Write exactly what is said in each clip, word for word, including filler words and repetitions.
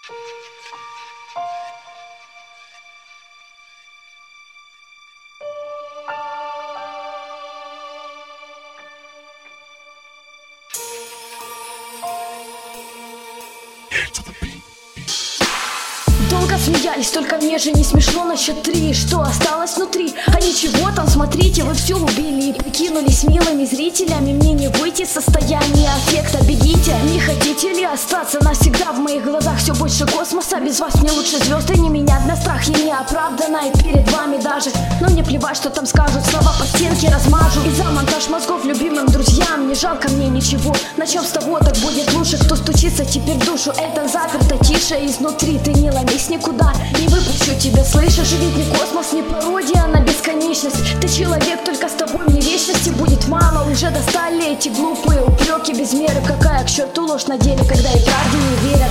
Долго смеялись, только мне же не смешно на счет три. Что осталось внутри? А ничего там, смотрите, вы все убили и прикинулись милыми зрителями. Мне не выйти из состояния аффекта, бегите. Не хотите ли остаться навсегда? В моих глазах все больше космоса. Без вас мне лучше звезды не менять. На страх я не оправдана и перед вами даже. Но мне плевать, что там скажут, слова по стенке размажу. И за монтаж мозгов любимым друзьям не жалко мне ничего. Начнем с того, так будет лучше. Кто стучится теперь в душу, это заперто тише изнутри. Ты не ломись никуда, не выпущу тебя, слышишь? Ведь не космос, не пародия на бесконечность. Ты человек, только с тобой мне вечности будет мало. Уже достали эти глупые упреки без меры. Какая к черту ложь на деле, когда и правде не верят.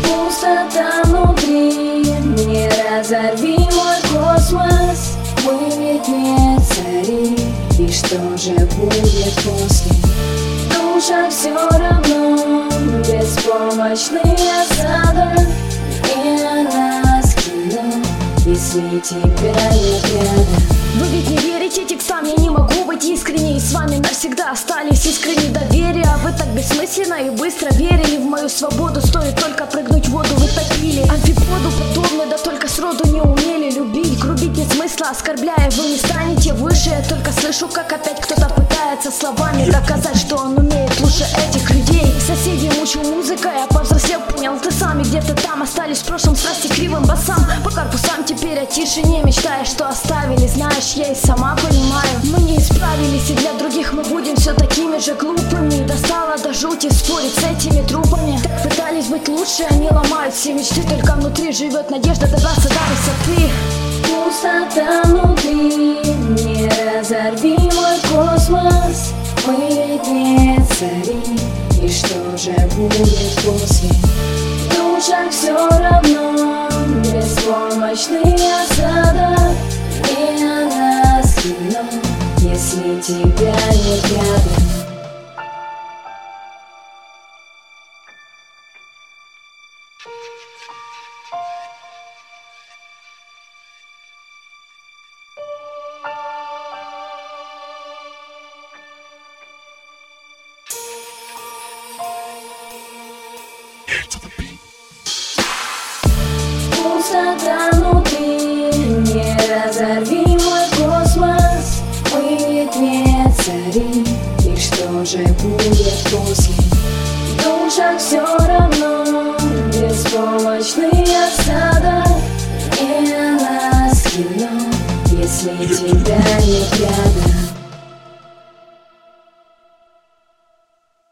Пустота внутри, не разорви мой космос. Мы ведь не цари, и что же будет после? В душах все равно беспомощный осадок. И на нас кино, если тебя нет рядом. Вы ведь не верите текстам, я не могу быть искренней. И с вами навсегда остались искренние доверия. А вы так бессмысленно и быстро верили в мою свободу. Стоит только прыгнуть в воду, вы топили. Амфиподу подобны, да только сроду не умели любить. Грубить нет смысла, оскорбляя, вы не станете выше. Я только слышу, как опять кто-то пытается словами доказать, что он умеет лучше этих людей. Соседей мучил музыкой, я повзрослел, понял, ты сами где-то там остались в прошлом страсти кривым басам. По корпусам теперь о тишине мечтая, что оставили. Знаешь, я и сама понимаю, мы не исправились, и для других мы будем все такими же глупыми. Достало до жути спорить с этими трупами. Так пытались быть лучше, они ломают все мечты. Только внутри живет надежда добраться до высоты. Пустота внутри, не разорви мой космос. Мы ведь не цари, и что же будет после? В душах все равно беспомощный осадок. И на нас кино, если тебя нет рядом. Пустота внутри, не разорви мой космос. Мы ведь не цари, и что же будет после? В душах все равно